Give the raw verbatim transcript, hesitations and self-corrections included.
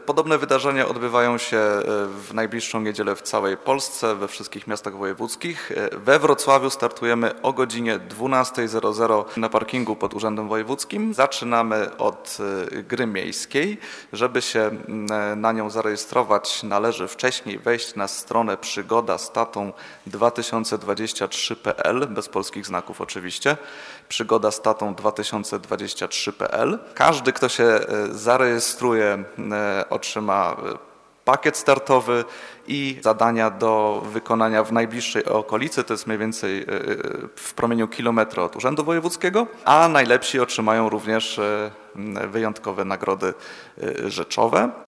Podobne wydarzenia odbywają się w najbliższą niedzielę w całej Polsce, we wszystkich miastach wojewódzkich. We Wrocławiu startujemy o godzinie dwunasta na parkingu pod Urzędem Wojewódzkim. Zaczynamy od gry miejskiej. Żeby się na nią zarejestrować, należy wcześniej wejść na stronę przygoda z tatą dwa tysiące dwadzieścia trzy kropka p l, bez polskich znaków oczywiście, przygoda z tatą dwa tysiące dwadzieścia trzy kropka p l. Każdy, kto się zarejestruje, otrzyma pakiet startowy i zadania do wykonania w najbliższej okolicy, to jest mniej więcej w promieniu kilometra od Urzędu Wojewódzkiego, a najlepsi otrzymają również wyjątkowe nagrody rzeczowe.